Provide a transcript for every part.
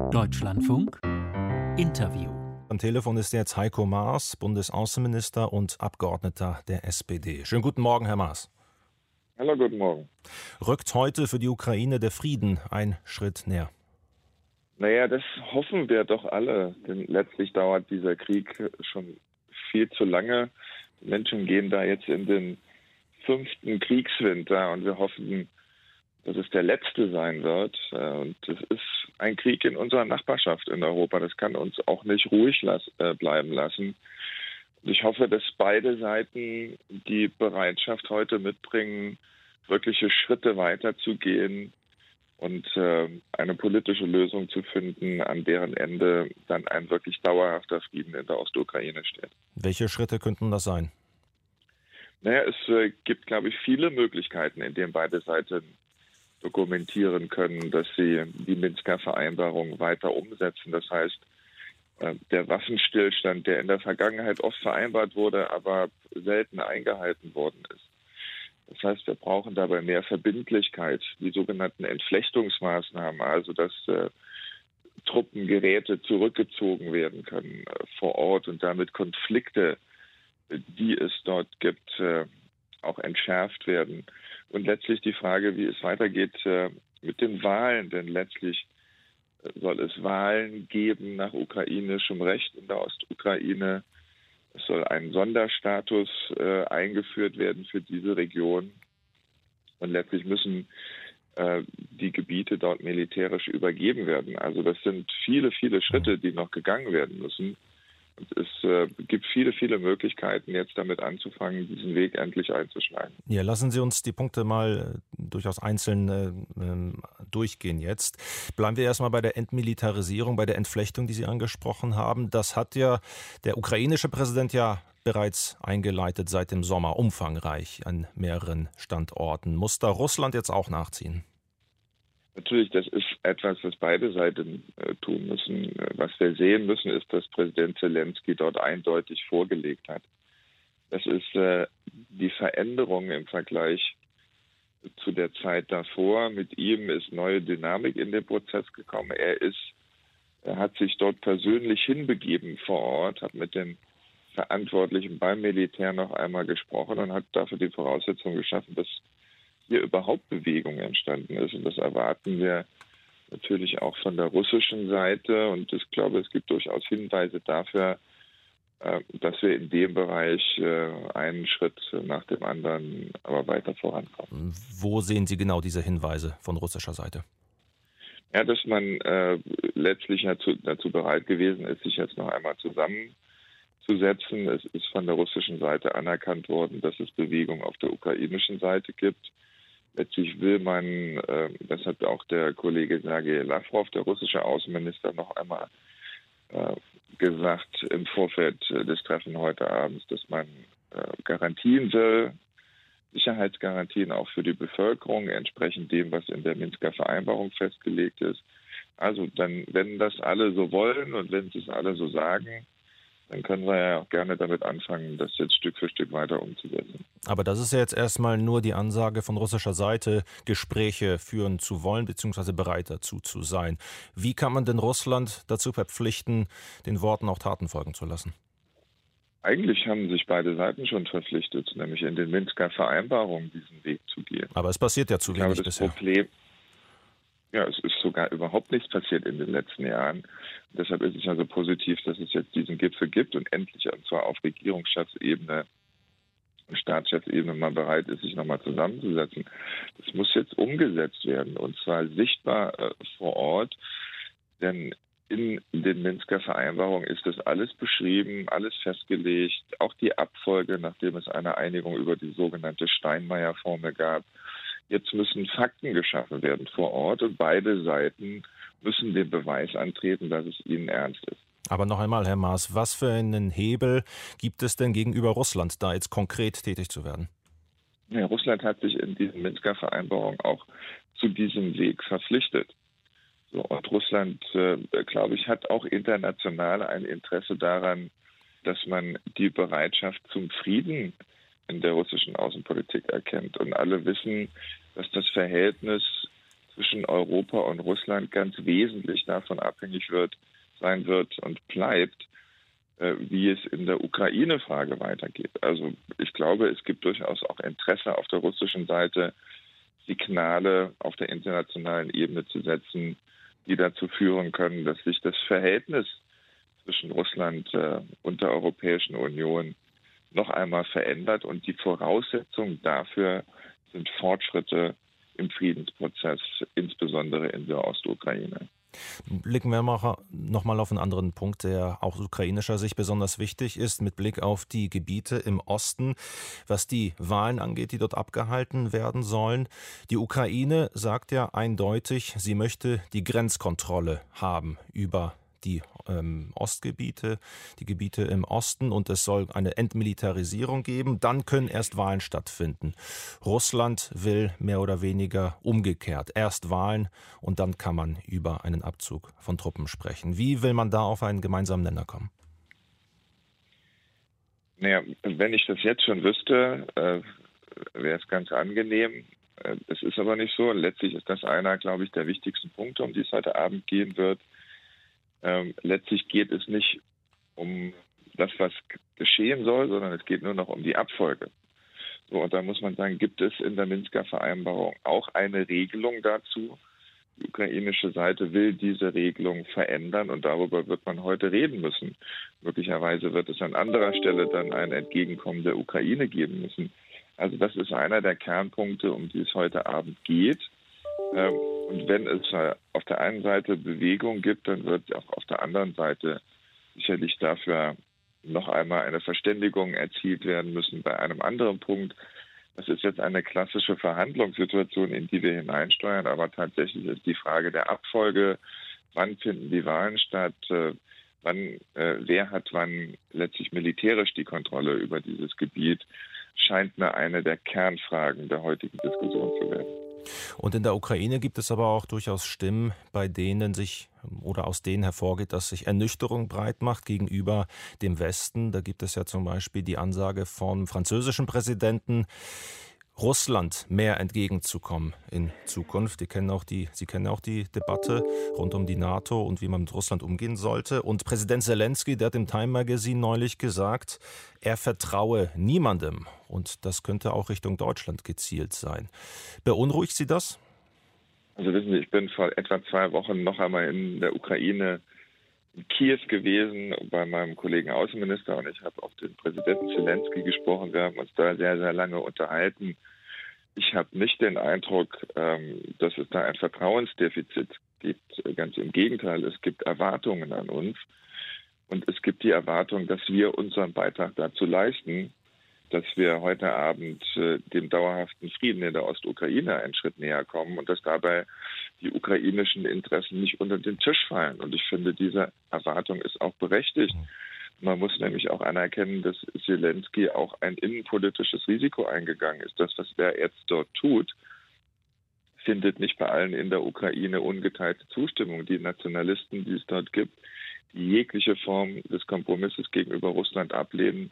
Deutschlandfunk Interview. Am Telefon ist jetzt Heiko Maas, Bundesaußenminister und Abgeordneter der SPD. Schönen guten Morgen, Herr Maas. Hallo, guten Morgen. Rückt heute für die Ukraine der Frieden einen Schritt näher? Naja, das hoffen wir doch alle, denn letztlich dauert dieser Krieg schon viel zu lange. Die Menschen gehen da jetzt in den 5. Kriegswinter und wir hoffen, dass es der letzte sein wird. Und es ist ein Krieg in unserer Nachbarschaft in Europa. Das kann uns auch nicht ruhig bleiben lassen. Und ich hoffe, dass beide Seiten die Bereitschaft heute mitbringen, wirkliche Schritte weiterzugehen und eine politische Lösung zu finden, an deren Ende dann ein wirklich dauerhafter Frieden in der Ostukraine steht. Welche Schritte könnten das sein? Naja, es gibt, glaube ich, viele Möglichkeiten, in denen beide Seiten dokumentieren können, dass sie die Minsker Vereinbarung weiter umsetzen. Das heißt, der Waffenstillstand, der in der Vergangenheit oft vereinbart wurde, aber selten eingehalten worden ist. Das heißt, wir brauchen dabei mehr Verbindlichkeit, die sogenannten Entflechtungsmaßnahmen, also dass Truppengeräte zurückgezogen werden können vor Ort und damit Konflikte, die es dort gibt, auch entschärft werden. Und letztlich die Frage, wie es weitergeht mit den Wahlen, denn letztlich soll es Wahlen geben nach ukrainischem Recht in der Ostukraine. Es soll ein Sonderstatus eingeführt werden für diese Region. Und letztlich müssen die Gebiete dort militärisch übergeben werden. Also das sind viele, viele Schritte, die noch gegangen werden müssen. Und es gibt viele, viele Möglichkeiten, jetzt damit anzufangen, diesen Weg endlich einzuschlagen. Ja, lassen Sie uns die Punkte mal durchaus einzeln durchgehen jetzt. Bleiben wir erstmal bei der Entmilitarisierung, bei der Entflechtung, die Sie angesprochen haben. Das hat ja der ukrainische Präsident ja bereits eingeleitet seit dem Sommer, umfangreich an mehreren Standorten. Muss da Russland jetzt auch nachziehen? Natürlich, das ist etwas, was beide Seiten tun müssen. Was wir sehen müssen, ist, dass Präsident Zelensky dort eindeutig vorgelegt hat. Das ist die Veränderung im Vergleich zu der Zeit davor. Mit ihm ist neue Dynamik in den Prozess gekommen. Er hat sich dort persönlich hinbegeben vor Ort, hat mit den Verantwortlichen beim Militär noch einmal gesprochen und hat dafür die Voraussetzungen geschaffen, dass hier überhaupt Bewegung entstanden ist. Und das erwarten wir natürlich auch von der russischen Seite. Und ich glaube, es gibt durchaus Hinweise dafür, dass wir in dem Bereich einen Schritt nach dem anderen aber weiter vorankommen. Wo sehen Sie genau diese Hinweise von russischer Seite? Ja, dass man letztlich dazu bereit gewesen ist, sich jetzt noch einmal zusammenzusetzen. Es ist von der russischen Seite anerkannt worden, dass es Bewegung auf der ukrainischen Seite gibt. Letztlich will man, das hat auch der Kollege Sergei Lavrov, der russische Außenminister, noch einmal gesagt im Vorfeld des Treffens heute Abend, dass man Garantien will, Sicherheitsgarantien auch für die Bevölkerung, entsprechend dem, was in der Minsker Vereinbarung festgelegt ist. Also dann, wenn das alle so wollen und wenn sie es alle so sagen, dann können wir ja auch gerne damit anfangen, das jetzt Stück für Stück weiter umzusetzen. Aber das ist ja jetzt erstmal nur die Ansage von russischer Seite, Gespräche führen zu wollen, beziehungsweise bereit dazu zu sein. Wie kann man denn Russland dazu verpflichten, den Worten auch Taten folgen zu lassen? Eigentlich haben sich beide Seiten schon verpflichtet, nämlich in den Minsker Vereinbarungen diesen Weg zu gehen. Aber es passiert ja zu wenig bisher. Es ist sogar überhaupt nichts passiert in den letzten Jahren. Und deshalb ist es also positiv, dass es jetzt diesen Gipfel gibt und endlich, und zwar auf Regierungschefsebene, Staatschefsebene mal bereit ist, sich nochmal zusammenzusetzen. Das muss jetzt umgesetzt werden und zwar sichtbar vor Ort, denn in den Minsker Vereinbarungen ist das alles beschrieben, alles festgelegt, auch die Abfolge, nachdem es eine Einigung über die sogenannte Steinmeier-Formel gab. Jetzt müssen Fakten geschaffen werden vor Ort und beide Seiten müssen den Beweis antreten, dass es ihnen ernst ist. Aber noch einmal, Herr Maas, was für einen Hebel gibt es denn gegenüber Russland, da jetzt konkret tätig zu werden? Ja, Russland hat sich in diesen Minsker Vereinbarungen auch zu diesem Weg verpflichtet. So, und Russland, glaube ich, hat auch international ein Interesse daran, dass man die Bereitschaft zum Frieden in der russischen Außenpolitik erkennt. Und alle wissen, dass das Verhältnis zwischen Europa und Russland ganz wesentlich davon abhängig sein wird und bleibt, wie es in der Ukraine-Frage weitergeht. Also ich glaube, es gibt durchaus auch Interesse auf der russischen Seite, Signale auf der internationalen Ebene zu setzen, die dazu führen können, dass sich das Verhältnis zwischen Russland und der Europäischen Union noch einmal verändert. Und die Voraussetzung dafür sind Fortschritte im Friedensprozess, insbesondere in der Ostukraine. Blicken wir noch mal auf einen anderen Punkt, der auch aus ukrainischer Sicht besonders wichtig ist, mit Blick auf die Gebiete im Osten, was die Wahlen angeht, die dort abgehalten werden sollen. Die Ukraine sagt ja eindeutig, sie möchte die Grenzkontrolle haben über die Ostgebiete, die Gebiete im Osten, und es soll eine Entmilitarisierung geben. Dann können erst Wahlen stattfinden. Russland will mehr oder weniger umgekehrt. Erst Wahlen und dann kann man über einen Abzug von Truppen sprechen. Wie will man da auf einen gemeinsamen Nenner kommen? Naja, wenn ich das jetzt schon wüsste, wäre es ganz angenehm. Es ist aber nicht so. Letztlich ist das einer, glaube ich, der wichtigsten Punkte, um die es heute Abend gehen wird. Letztlich geht es nicht um das, was geschehen soll, sondern es geht nur noch um die Abfolge. So, und da muss man sagen, gibt es in der Minsker Vereinbarung auch eine Regelung dazu. Die ukrainische Seite will diese Regelung verändern und darüber wird man heute reden müssen. Möglicherweise wird es an anderer Stelle dann ein Entgegenkommen der Ukraine geben müssen. Also das ist einer der Kernpunkte, um die es heute Abend geht. Und wenn es auf der einen Seite Bewegung gibt, dann wird auch auf der anderen Seite sicherlich dafür noch einmal eine Verständigung erzielt werden müssen bei einem anderen Punkt. Das ist jetzt eine klassische Verhandlungssituation, in die wir hineinsteuern, aber tatsächlich ist die Frage der Abfolge, wann finden die Wahlen statt, wer hat wann letztlich militärisch die Kontrolle über dieses Gebiet, scheint mir eine der Kernfragen der heutigen Diskussion zu werden. Und in der Ukraine gibt es aber auch durchaus Stimmen, bei denen aus denen hervorgeht, dass sich Ernüchterung breit macht gegenüber dem Westen. Da gibt es ja zum Beispiel die Ansage vom französischen Präsidenten, Russland mehr entgegenzukommen in Zukunft. Sie kennen auch die Debatte rund um die NATO und wie man mit Russland umgehen sollte. Und Präsident Zelensky, der hat im Time Magazine neulich gesagt, er vertraue niemandem. Und das könnte auch Richtung Deutschland gezielt sein. Beunruhigt Sie das? Also wissen Sie, ich bin vor etwa 2 Wochen noch einmal in der Ukraine, in Kiew gewesen, bei meinem Kollegen Außenminister, und ich habe auch den Präsidenten Zelensky gesprochen. Wir haben uns da sehr, sehr lange unterhalten. Ich habe nicht den Eindruck, dass es da ein Vertrauensdefizit gibt. Ganz im Gegenteil, es gibt Erwartungen an uns. Und es gibt die Erwartung, dass wir unseren Beitrag dazu leisten, dass wir heute Abend dem dauerhaften Frieden in der Ostukraine einen Schritt näher kommen und dass dabei die ukrainischen Interessen nicht unter den Tisch fallen. Und ich finde, diese Erwartung ist auch berechtigt. Man muss nämlich auch anerkennen, dass Zelensky auch ein innenpolitisches Risiko eingegangen ist. Das, was er jetzt dort tut, findet nicht bei allen in der Ukraine ungeteilte Zustimmung. Die Nationalisten, die es dort gibt, die jegliche Form des Kompromisses gegenüber Russland ablehnen,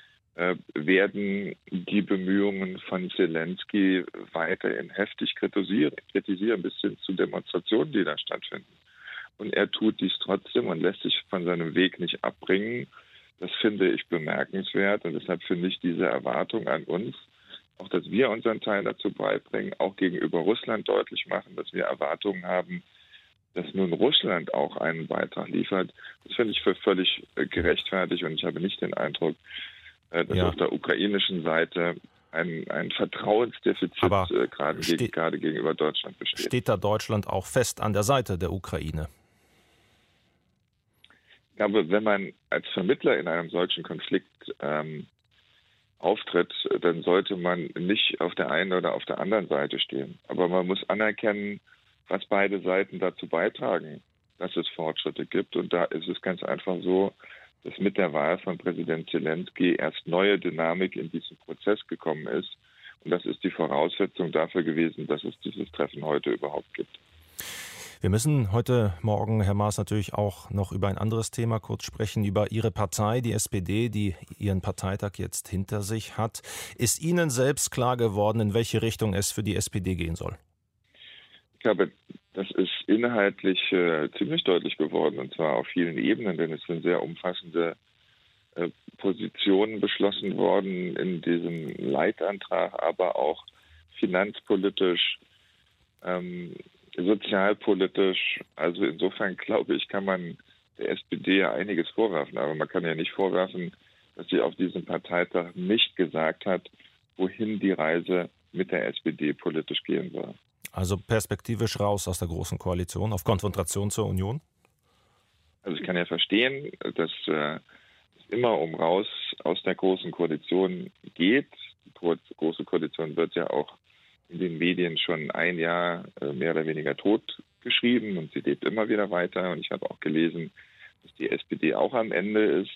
werden die Bemühungen von Zelensky weiterhin heftig kritisieren bis hin zu Demonstrationen, die da stattfinden. Und er tut dies trotzdem und lässt sich von seinem Weg nicht abbringen. Das finde ich bemerkenswert und deshalb finde ich diese Erwartung an uns, auch dass wir unseren Teil dazu beibringen, auch gegenüber Russland deutlich machen, dass wir Erwartungen haben, dass nun Russland auch einen Beitrag liefert. Das finde ich für völlig gerechtfertigt und ich habe nicht den Eindruck, dass auf der ukrainischen Seite ein Vertrauensdefizit gerade gegenüber Deutschland besteht. Steht da Deutschland auch fest an der Seite der Ukraine? Ich glaube, wenn man als Vermittler in einem solchen Konflikt auftritt, dann sollte man nicht auf der einen oder auf der anderen Seite stehen. Aber man muss anerkennen, was beide Seiten dazu beitragen, dass es Fortschritte gibt. Und da ist es ganz einfach so, dass mit der Wahl von Präsident Zelensky erst neue Dynamik in diesen Prozess gekommen ist. Und das ist die Voraussetzung dafür gewesen, dass es dieses Treffen heute überhaupt gibt. Wir müssen heute Morgen, Herr Maas, natürlich auch noch über ein anderes Thema kurz sprechen, über Ihre Partei, die SPD, die ihren Parteitag jetzt hinter sich hat. Ist Ihnen selbst klar geworden, in welche Richtung es für die SPD gehen soll? glaube, das ist inhaltlich ziemlich deutlich geworden, und zwar auf vielen Ebenen, denn es sind sehr umfassende Positionen beschlossen worden in diesem Leitantrag, aber auch finanzpolitisch, sozialpolitisch. Also insofern glaube ich, kann man der SPD ja einiges vorwerfen, aber man kann ja nicht vorwerfen, dass sie auf diesem Parteitag nicht gesagt hat, wohin die Reise mit der SPD politisch gehen soll. Also perspektivisch raus aus der Großen Koalition, auf Konfrontation zur Union? Also ich kann ja verstehen, dass es immer um raus aus der Großen Koalition geht. Die Große Koalition wird ja auch in den Medien schon ein Jahr mehr oder weniger tot geschrieben und sie lebt immer wieder weiter. Und ich habe auch gelesen, dass die SPD auch am Ende ist.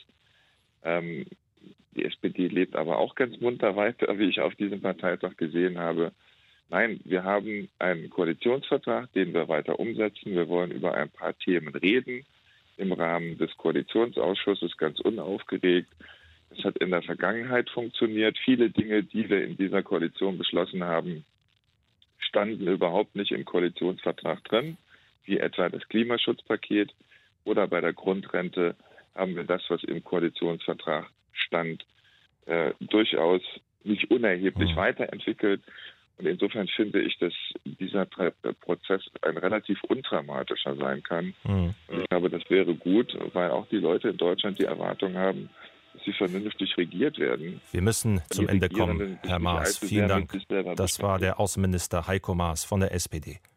Die SPD lebt aber auch ganz munter weiter, wie ich auf diesem Parteitag gesehen habe. Nein, wir haben einen Koalitionsvertrag, den wir weiter umsetzen. Wir wollen über ein paar Themen reden im Rahmen des Koalitionsausschusses, ganz unaufgeregt. Es hat in der Vergangenheit funktioniert. Viele Dinge, die wir in dieser Koalition beschlossen haben, standen überhaupt nicht im Koalitionsvertrag drin, wie etwa das Klimaschutzpaket, oder bei der Grundrente haben wir das, was im Koalitionsvertrag stand, durchaus nicht unerheblich weiterentwickelt. Und insofern finde ich, dass dieser Prozess ein relativ undramatischer sein kann. Und ich glaube, das wäre gut, weil auch die Leute in Deutschland die Erwartung haben, dass sie vernünftig regiert werden. Wir müssen zum Ende kommen, Herr Maas. Vielen Dank. Das war der Außenminister Heiko Maas von der SPD.